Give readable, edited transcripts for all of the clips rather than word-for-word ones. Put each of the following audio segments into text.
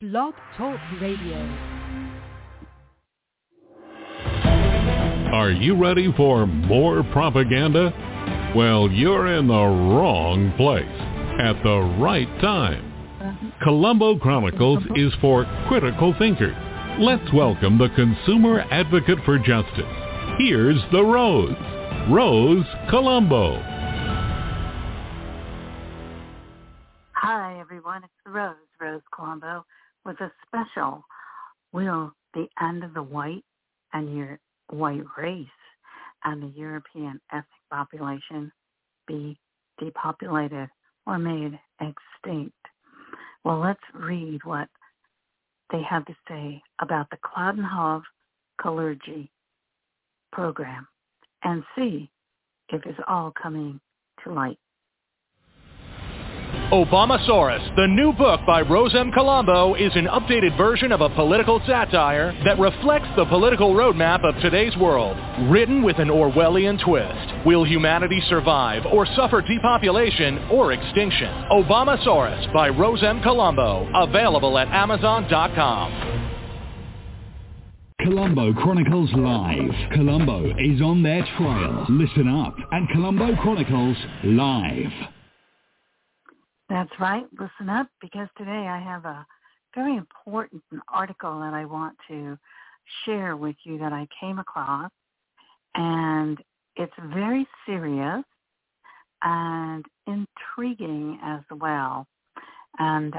Blog Talk Radio. Are you ready for more propaganda? Well, you're in the wrong place at the right time. Colombo Chronicles is for critical thinkers. Let's welcome the consumer advocate for justice. Here's the Rose, Rose Colombo. Hi, everyone. It's the Rose, Rose Colombo, with a special, will the end of the white and your white race and the European ethnic population be depopulated or made extinct? Well, let's read what they have to say about the Clodenhove Kalergi program and see if it's all coming to light. Obamasaurus, the new book by Rose M. Colombo, is an updated version of a political satire that reflects the political roadmap of today's world, written with an Orwellian twist. Will humanity survive or suffer depopulation or extinction? Obamasaurus by Rose M. Colombo, available at Amazon.com. Colombo Chronicles Live. Colombo is on their trail. Listen up at Colombo Chronicles Live. That's right. Listen up, because today I have a very important article that I want to share with you that I came across, and it's very serious and intriguing as well. And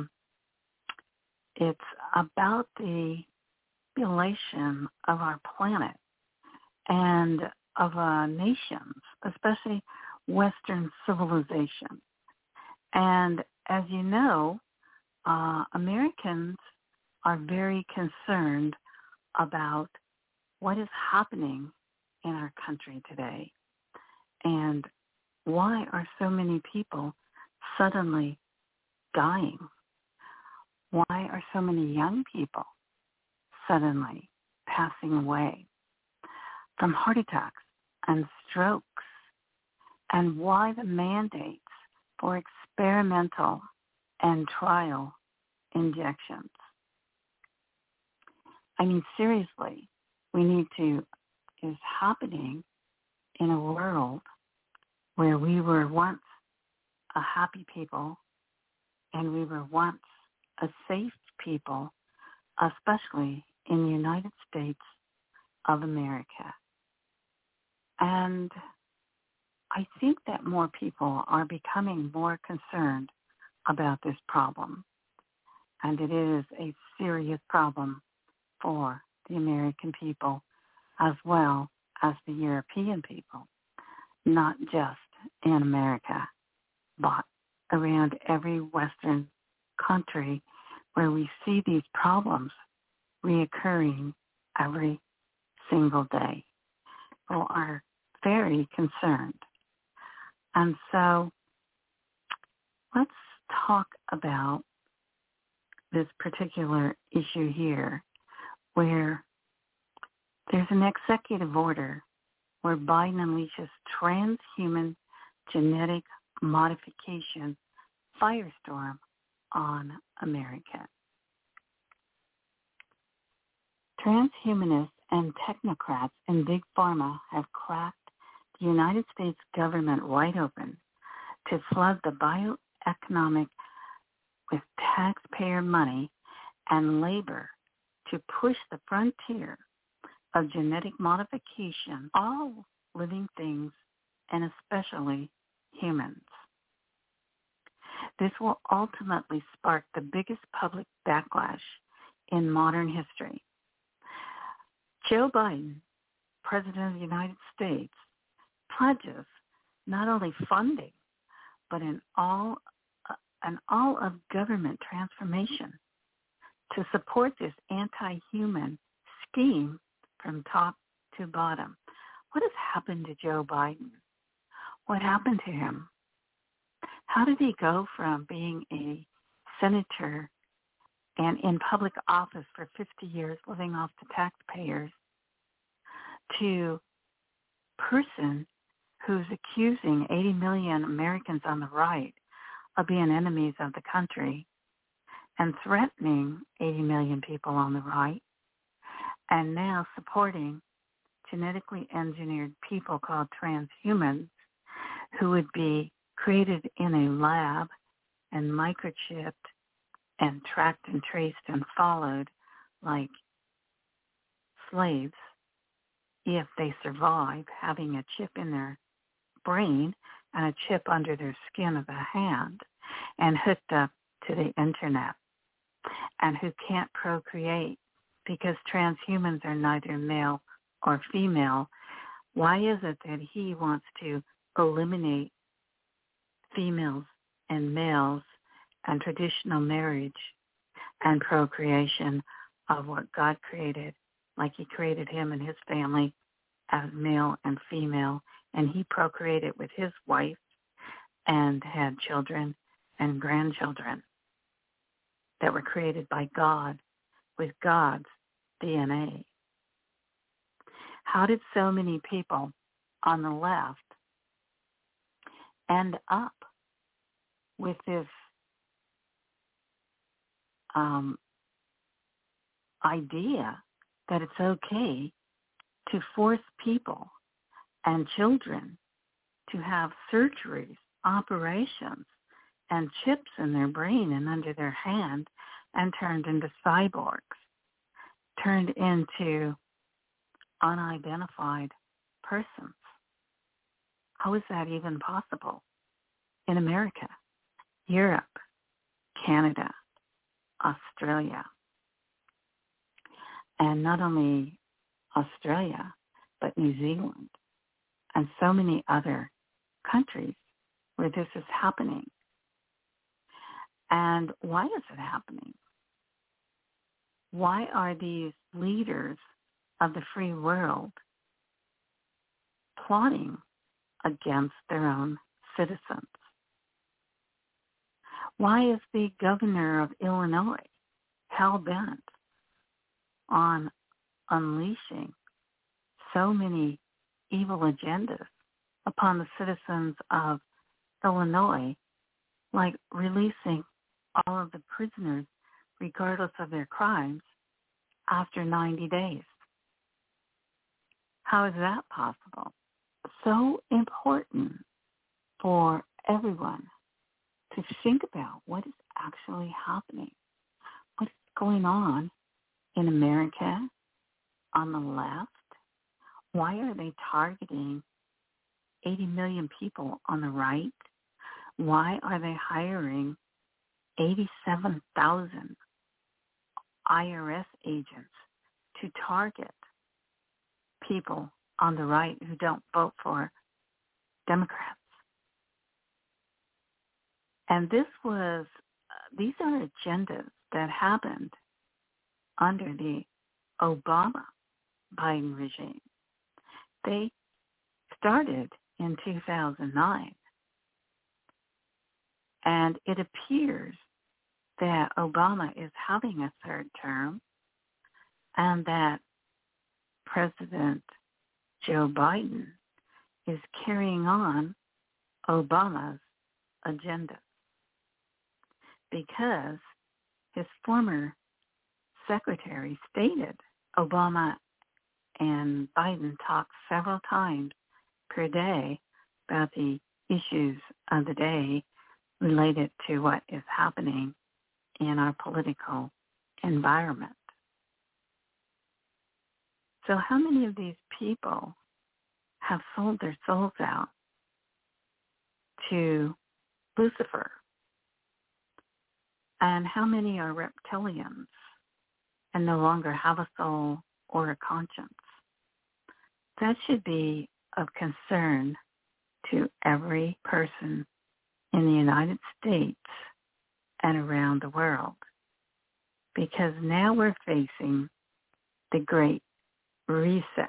it's about the population of our planet and of nations, especially Western civilization. And as you know, Americans are very concerned about what is happening in our country today. And why are so many people suddenly dying? Why are so many young people suddenly passing away from heart attacks and strokes? And why the mandates for experimental and trial injections? I mean, seriously, is happening in a world where we were once a happy people and we were once a safe people, especially in the United States of America. And I think that more people are becoming more concerned about this problem. And it is a serious problem for the American people as well as the European people, not just in America, but around every Western country where we see these problems reoccurring every single day. People are very concerned. And so let's talk about this particular issue here, where there's an executive order where Biden unleashes transhuman genetic modification firestorm on America. Transhumanists and technocrats in Big Pharma have cracked the United States government wide open to flood the bioeconomic with taxpayer money and labor to push the frontier of genetic modification, all living things, and especially humans. This will ultimately spark the biggest public backlash in modern history. Joe Biden, President of the United States, pledges not only funding, but an all of government transformation to support this anti-human scheme from top to bottom. What has happened to Joe Biden? What happened to him? How did he go from being a senator and in public office for 50 years, living off the taxpayers, to person who's accusing 80 million Americans on the right of being enemies of the country, and threatening 80 million people on the right, and now supporting genetically engineered people called transhumans who would be created in a lab and microchipped and tracked and traced and followed like slaves if they survive having a chip in their brain and a chip under their skin of the hand and hooked up to the internet, and who can't procreate because transhumans are neither male or female. Why is it that he wants to eliminate females and males and traditional marriage and procreation of what God created, like he created him and his family as male and female, and he procreated with his wife and had children and grandchildren that were created by God with God's DNA? How did so many people on the left end up with this idea that it's okay to force people and children to have surgeries, operations, and chips in their brain and under their hand and turned into cyborgs, turned into unidentified persons? How is that even possible in America, Europe, Canada, Australia? And not only Australia, but New Zealand and so many other countries where this is happening. And why is it happening? Why are these leaders of the free world plotting against their own citizens? Why is the governor of Illinois hell-bent on unleashing so many evil agendas upon the citizens of Illinois, like releasing all of the prisoners, regardless of their crimes, after 90 days? How is that possible? So important for everyone to think about what is actually happening, what is going on in America on the left. Why are they targeting 80 million people on the right? Why are they hiring 87,000 IRS agents to target people on the right who don't vote for Democrats? And these are agendas that happened under the Obama-Biden regime. They started in 2009. And it appears that Obama is having a third term and that President Joe Biden is carrying on Obama's agenda, because his former secretary stated Obama and Biden talk several times per day about the issues of the day related to what is happening in our political environment. So how many of these people have sold their souls out to Lucifer? And how many are reptilians and no longer have a soul or a conscience? That should be of concern to every person in the United States and around the world, because now we're facing the Great Reset.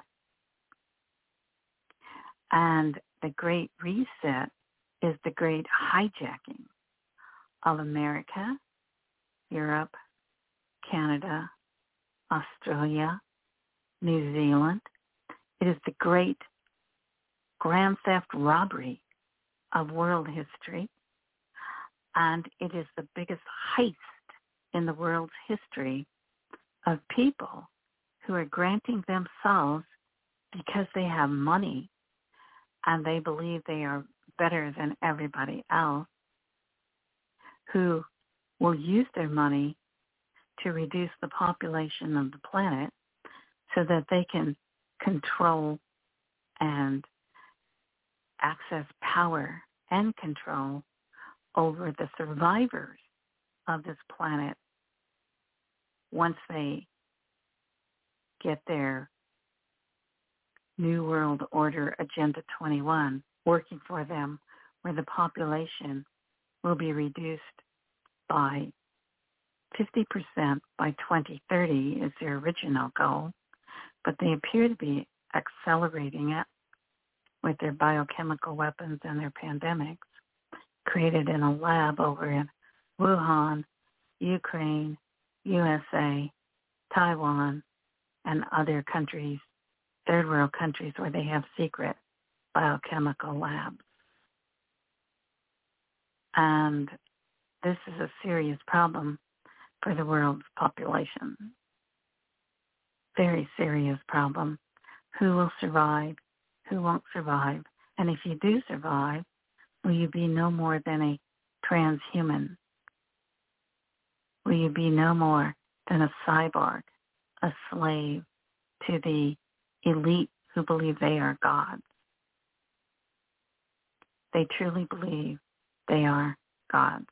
And the Great Reset is the great hijacking of America, Europe, Canada, Australia, New Zealand. It is the great grand theft robbery of world history, and it is the biggest heist in the world's history of people who are granting themselves, because they have money and they believe they are better than everybody else, who will use their money to reduce the population of the planet so that they can control and access power and control over the survivors of this planet once they get their New World Order Agenda 21 working for them, where the population will be reduced by 50% by 2030 is their original goal, but they appear to be accelerating it with their biochemical weapons and their pandemics created in a lab over in Wuhan, Ukraine, USA, Taiwan, and other countries, third world countries where they have secret biochemical labs. And this is a serious problem for the world's population. Very serious problem. Who will survive? Who won't survive? And if you do survive, will you be no more than a transhuman? Will you be no more than a cyborg, a slave to the elite who believe they are gods? They truly believe they are gods.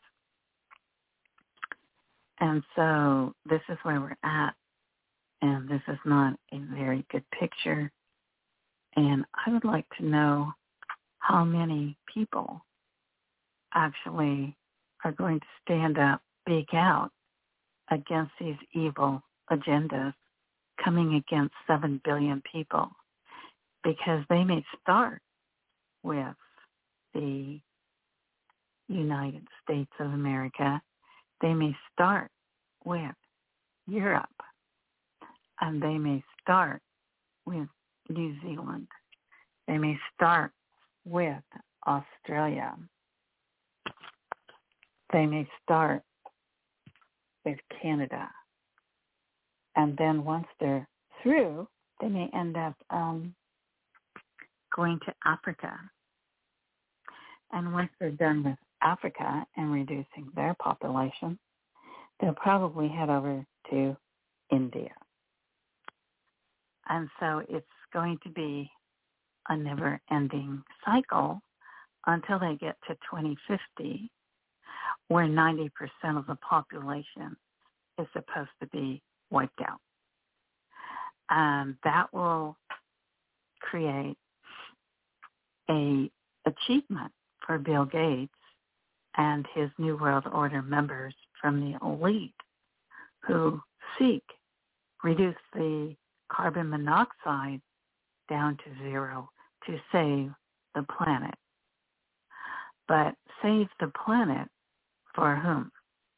And so this is where we're at, and this is not a very good picture. And I would like to know how many people actually are going to stand up, speak out against these evil agendas coming against 7 billion people, because they may start with the United States of America. They may start with Europe, and they may start with New Zealand. They may start with Australia. They may start with Canada. And then once they're through, they may end up going to Africa. And once they're done with Africa and reducing their population, they'll probably head over to India. And so it's going to be a never-ending cycle until they get to 2050, where 90% of the population is supposed to be wiped out. And that will create an achievement for Bill Gates and his New World Order members from the elite who seek reduce the carbon monoxide down to zero to save the planet. But save the planet for whom?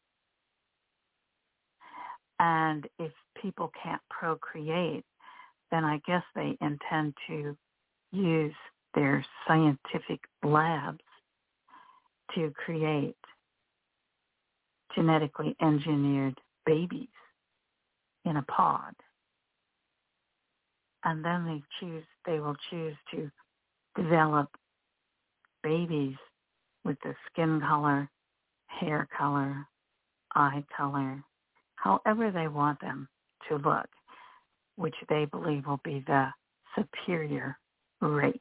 And if people can't procreate, then I guess they intend to use their scientific labs to create genetically engineered babies in a pod. And then they will choose to develop babies with the skin color, hair color, eye color, however they want them to look, which they believe will be the superior race.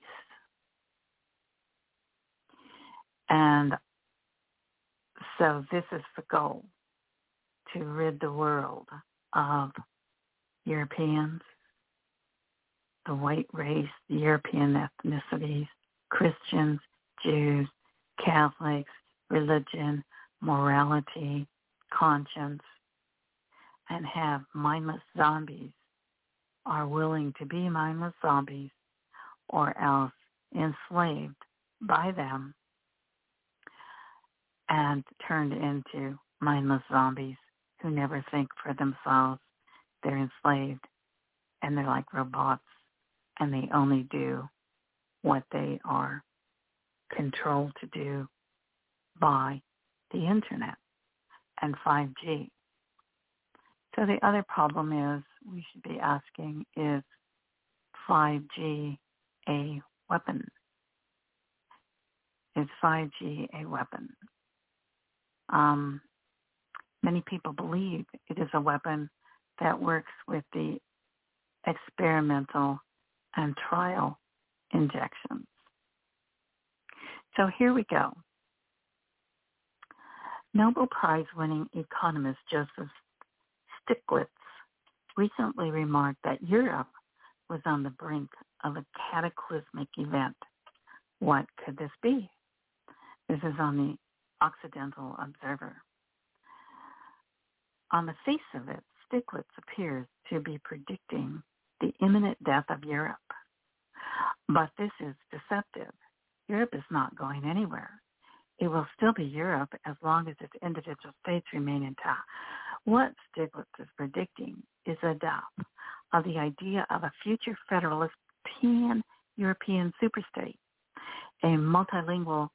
And so this is the goal, to rid the world of Europeans, the white race, the European ethnicities, Christians, Jews, Catholics, religion, morality, conscience, and have mindless zombies, are willing to be mindless zombies or else enslaved by them and turned into mindless zombies who never think for themselves. They're enslaved and they're like robots, and they only do what they are controlled to do by the internet and 5G. So the other problem is we should be asking, is 5G a weapon? Is 5G a weapon? Many people believe it is a weapon that works with the experimental and trial injections. So here we go. Nobel Prize-winning economist Joseph Stiglitz recently remarked that Europe was on the brink of a cataclysmic event. What could this be? This is on the Occidental Observer. On the face of it, Stiglitz appears to be predicting the imminent death of Europe. But this is deceptive. Europe is not going anywhere. It will still be Europe as long as its individual states remain intact. What Stiglitz is predicting is a doubt of the idea of a future federalist pan-European superstate, a multilingual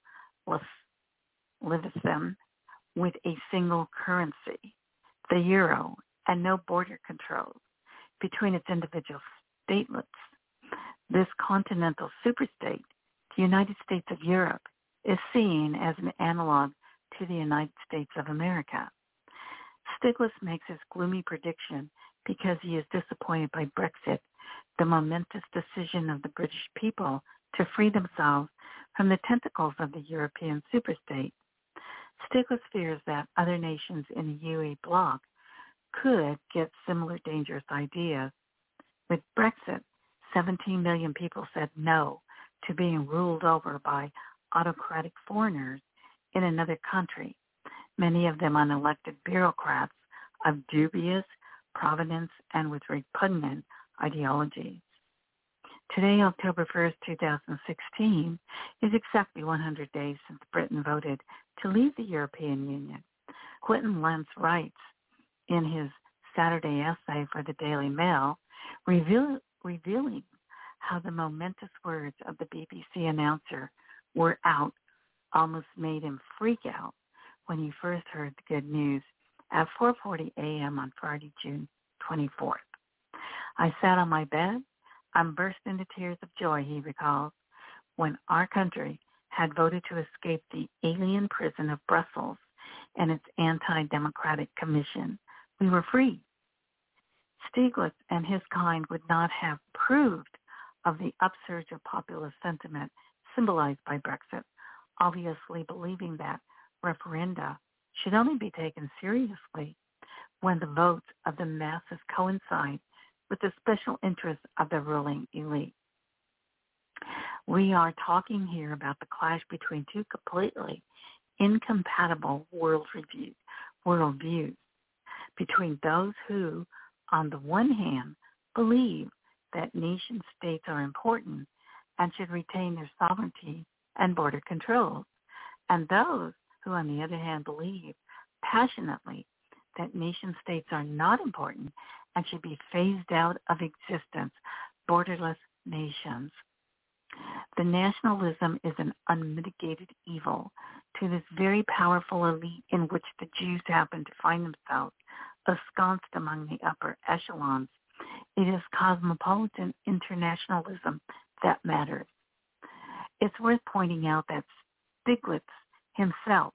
Leviathan with a single currency, the euro, and no border controls between its individual statelets. This continental superstate, the United States of Europe, is seen as an analog to the United States of America. Stiglitz makes his gloomy prediction because he is disappointed by Brexit, the momentous decision of the British people to free themselves from the tentacles of the European superstate. Stiglitz fears that other nations in the UE bloc could get similar dangerous ideas. With Brexit, 17 million people said no to being ruled over by autocratic foreigners in another country, many of them unelected bureaucrats of dubious provenance and with repugnant ideologies. Today, October 1st, 2016, is exactly 100 days since Britain voted to leave the European Union. Quentin Lentz writes in his Saturday essay for the Daily Mail, revealing how the momentous words of the BBC announcer were out almost made him freak out when he first heard the good news at 4:40 a.m. on Friday, June 24th. I sat on my bed and burst into tears of joy, he recalls, when our country had voted to escape the alien prison of Brussels and its anti-democratic commission. We were free. Stiglitz and his kind would not have approved of the upsurge of populist sentiment symbolized by Brexit, obviously believing that referenda should only be taken seriously when the votes of the masses coincide with the special interests of the ruling elite. We are talking here about the clash between two completely incompatible worldviews, between those who, on the one hand, believe that nation states are important and should retain their sovereignty and border controls, and those who, on the other hand, believe passionately that nation states are not important and should be phased out of existence, borderless nations. The nationalism is an unmitigated evil to this very powerful elite in which the Jews happen to find themselves ensconced among the upper echelons. It is cosmopolitan internationalism that matters. It's worth pointing out that Stiglitz himself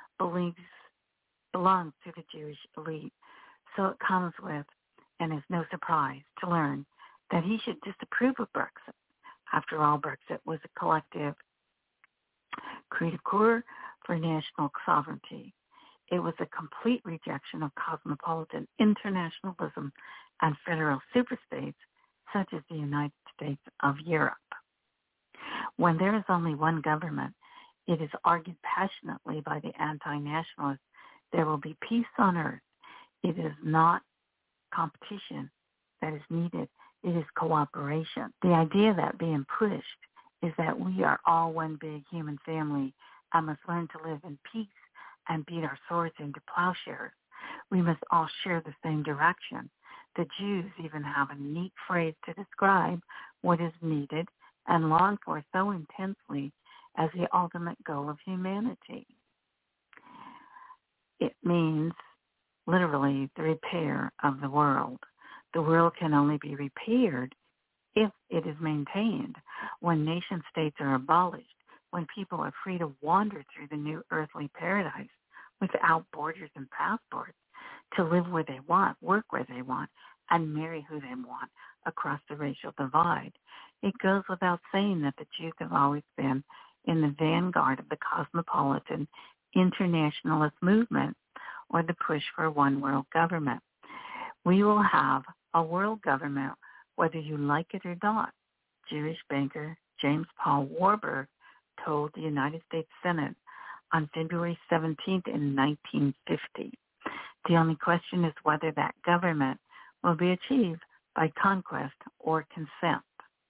belongs to the Jewish elite, so it comes with, and is no surprise to learn, that he should disapprove of Brexit. After all, Brexit was a collective cri de coeur for national sovereignty. It was a complete rejection of cosmopolitan internationalism and federal superstates such as the United States of Europe. When there is only one government, it is argued passionately by the anti-nationalists, there will be peace on earth. It is not competition that is needed. It is cooperation. The idea that being pushed is that we are all one big human family and must learn to live in peace and beat our swords into plowshares. We must all share the same direction. The Jews even have a neat phrase to describe what is needed and longed for so intensely as the ultimate goal of humanity. It means literally the repair of the world. The world can only be repaired if it is maintained. When nation states are abolished, when people are free to wander through the new earthly paradise without borders and passports, to live where they want, work where they want, and marry who they want across the racial divide. It goes without saying that the Jews have always been in the vanguard of the cosmopolitan internationalist movement, or the push for one world government. We will have a world government whether you like it or not, Jewish banker James Paul Warburg told the United States Senate on February 17th in 1950. The only question is whether that government will be achieved by conquest or consent.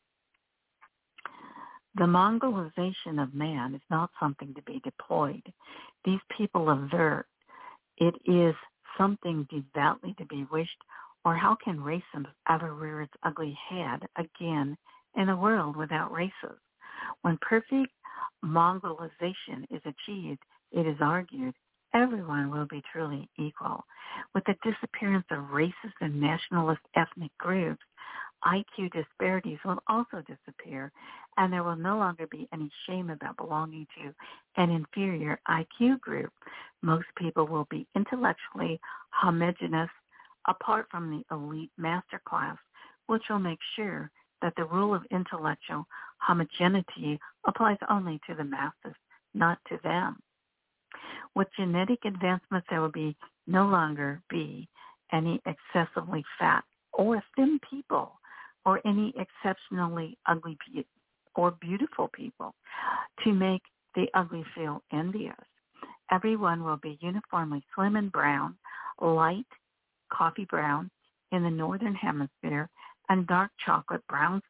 The Mongolization of man is not something to be deployed. These people avert it is something devoutly to be wished, or how can racism ever rear its ugly head again in a world without races? When perfect Mongolization is achieved, it is argued, everyone will be truly equal. With the disappearance of racist and nationalist ethnic groups, IQ disparities will also disappear, and there will no longer be any shame about belonging to an inferior IQ group. Most people will be intellectually homogeneous, apart from the elite master class, which will make sure that the rule of intellectual homogeneity applies only to the masses, not to them. With genetic advancements, there will be no longer be any excessively fat or thin people, or any exceptionally ugly or beautiful people to make the ugly feel envious. Everyone will be uniformly slim and brown, light coffee brown in the northern hemisphere, and dark chocolate brown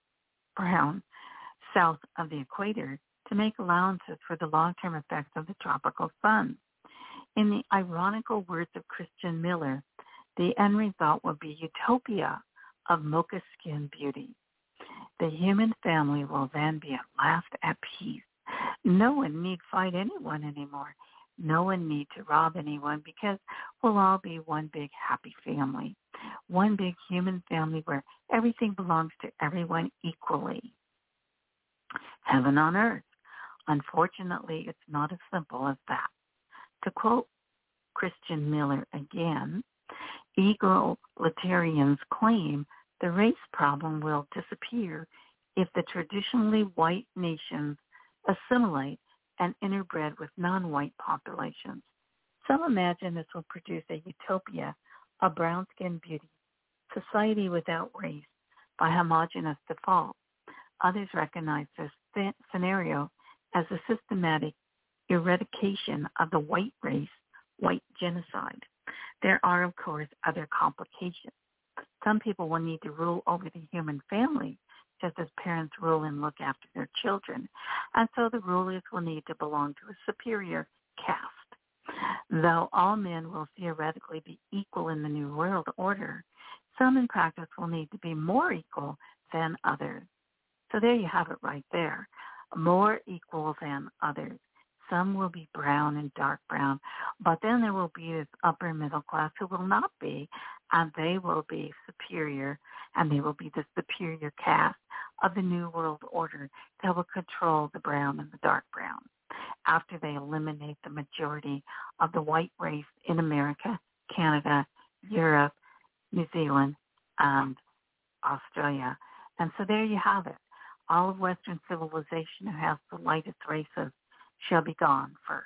south of the equator, to make allowances for the long-term effects of the tropical sun. In the ironical words of Christian Miller, the end result will be utopia of mocha skin beauty. The human family will then be at last at peace. No one need fight anyone anymore. No one need to rob anyone, because we'll all be one big happy family, one big human family where everything belongs to everyone equally. Heaven on earth. Unfortunately, it's not as simple as that. To quote Christian Miller again, egalitarians claim the race problem will disappear if the traditionally white nations assimilate and interbred with non-white populations. Some imagine this will produce a utopia of brown-skinned beauty, society without race, by homogeneous default. Others recognize this scenario as a systematic eradication of the white race, white genocide. There are, of course, other complications. Some people will need to rule over the human family, just as parents rule and look after their children. And so the rulers will need to belong to a superior caste. Though all men will theoretically be equal in the New World Order, some in practice will need to be more equal than others. So there you have it right there. More equal than others. Some will be brown and dark brown, but then there will be this upper middle class who will not be, and they will be superior, and they will be the superior caste of the New World Order that will control the brown and the dark brown after they eliminate the majority of the white race in America, Canada, Europe, New Zealand, and Australia. And so there you have it. All of Western civilization who has the lightest races shall be gone first.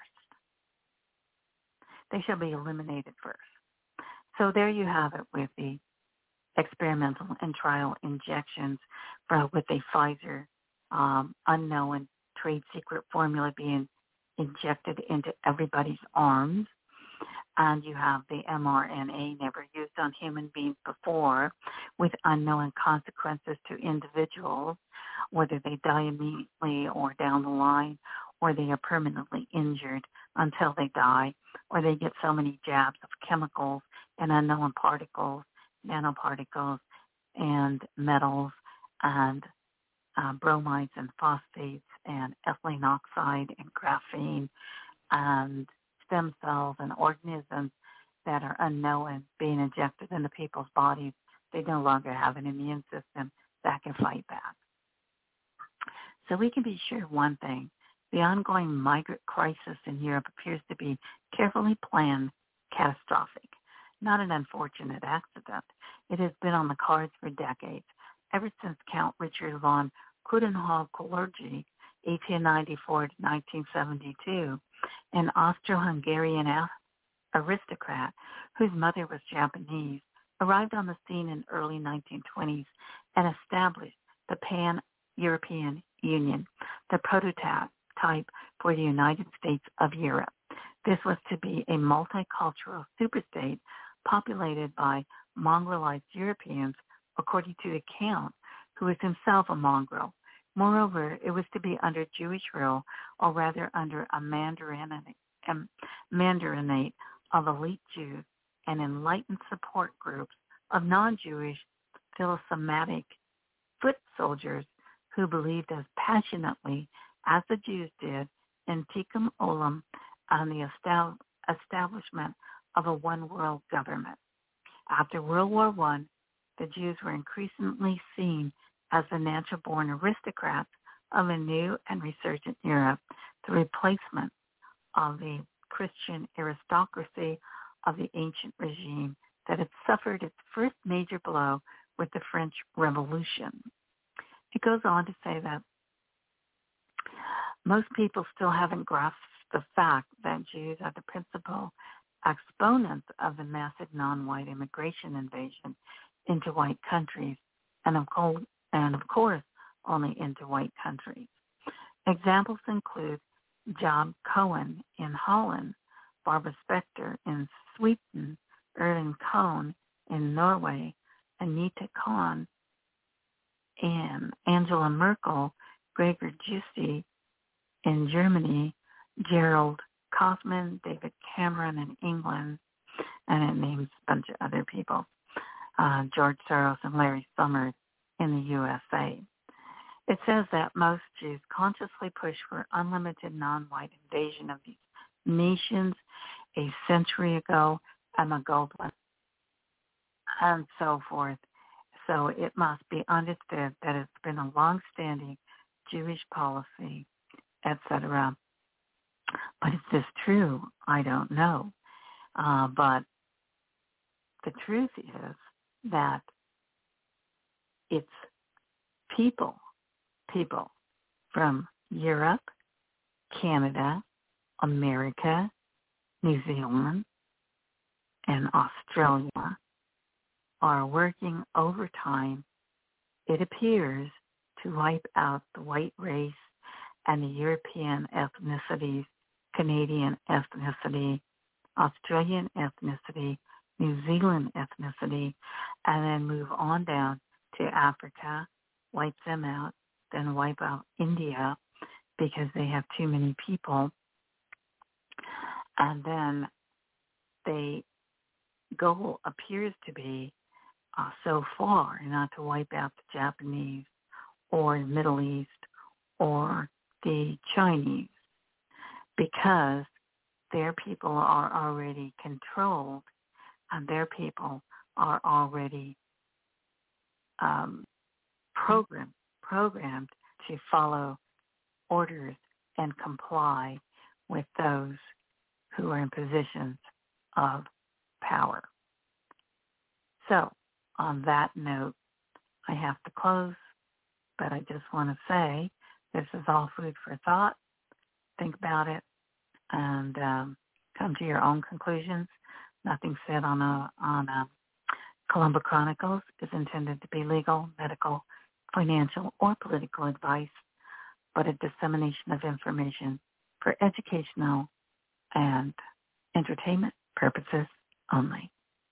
They shall be eliminated first. So there you have it with the experimental and trial injections with a Pfizer unknown trade secret formula being injected into everybody's arms. And you have the mRNA never used on human beings before, with unknown consequences to individuals, whether they die immediately or down the line, or they are permanently injured until they die, or they get so many jabs of chemicals and unknown particles, nanoparticles, and metals, and bromides and phosphates, and ethylene oxide and graphene, and stem cells and organisms that are unknown being injected into people's bodies. They no longer have an immune system that can fight back. So we can be sure of one thing. The ongoing migrant crisis in Europe appears to be carefully planned, catastrophic, not an unfortunate accident. It has been on the cards for decades, ever since Count Richard von Coudenhove-Kalergi, 1894 to 1972, an Austro-Hungarian aristocrat whose mother was Japanese, arrived on the scene in early 1920s and established the Pan-European Union, the prototype for the United States of Europe. This was to be a multicultural superstate populated by Mongolized Europeans, according to the Count, who was himself a mongrel. Moreover, it was to be under Jewish rule, or rather under a mandarinate of elite Jews and enlightened support groups of non-Jewish philosomatic foot soldiers who believed as passionately as the Jews did in Tikkun Olam and the establishment of a one-world government. After World War I, the Jews were increasingly seen as the natural-born aristocrats of a new and resurgent Europe, the replacement of the Christian aristocracy of the ancient regime that had suffered its first major blow with the French Revolution. He goes on to say that most people still haven't grasped the fact that Jews are the principal exponents of the massive non-white immigration invasion into white countries, and of course, only into white countries. Examples include Job Cohen in Holland, Barbara Specter in Sweden, Erling Kohn in Norway, Anita Kohn and Angela Merkel, Gregor Gysi in Germany, Gerald Kaufman, David Cameron in England, and it names a bunch of other people, George Soros and Larry Summers in the USA. It says that most Jews consciously push for unlimited non-white invasion of these nations a century ago, Emma Goldman, and so forth. So it must be understood that it's been a long-standing Jewish policy, etc. But is this true? I don't know. But the truth is that it's people from Europe, Canada, America, New Zealand, and Australia are working overtime, it appears, to wipe out the white race and the European ethnicities, Canadian ethnicity, Australian ethnicity, New Zealand ethnicity, and then move on down to Africa, wipe them out, then wipe out India because they have too many people. And then the goal appears to be so far not to wipe out the Japanese or the Middle East or the Chinese, because their people are already controlled and their people are already programmed to follow orders and comply with those who are in positions of power. So, on that note, I have to close, but I just want to say this is all food for thought. Think about it and come to your own conclusions. Nothing said on Columbo Chronicles is intended to be legal, medical, financial, or political advice, but a dissemination of information for educational and entertainment purposes only.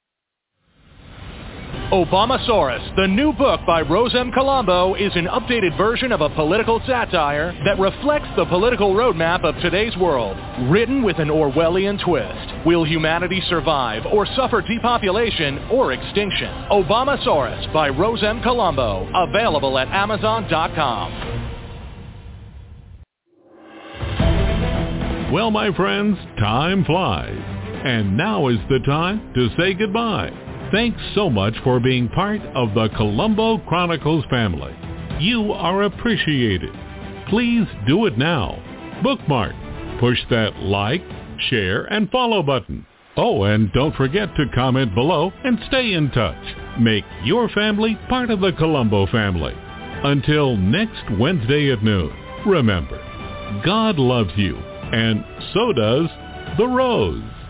Obamasaurus, the new book by Rose M. Colombo, is an updated version of a political satire that reflects the political roadmap of today's world, written with an Orwellian twist. Will humanity survive or suffer depopulation or extinction? Obamasaurus by Rose M. Colombo, available at Amazon.com. Well, my friends, time flies. And now is the time to say goodbye. Thanks so much for being part of the Colombo Chronicles family. You are appreciated. Please do it now. Bookmark. Push that like, share, and follow button. Oh, and don't forget to comment below and stay in touch. Make your family part of the Colombo family. Until next Wednesday at noon, remember, God loves you, and so does the rose.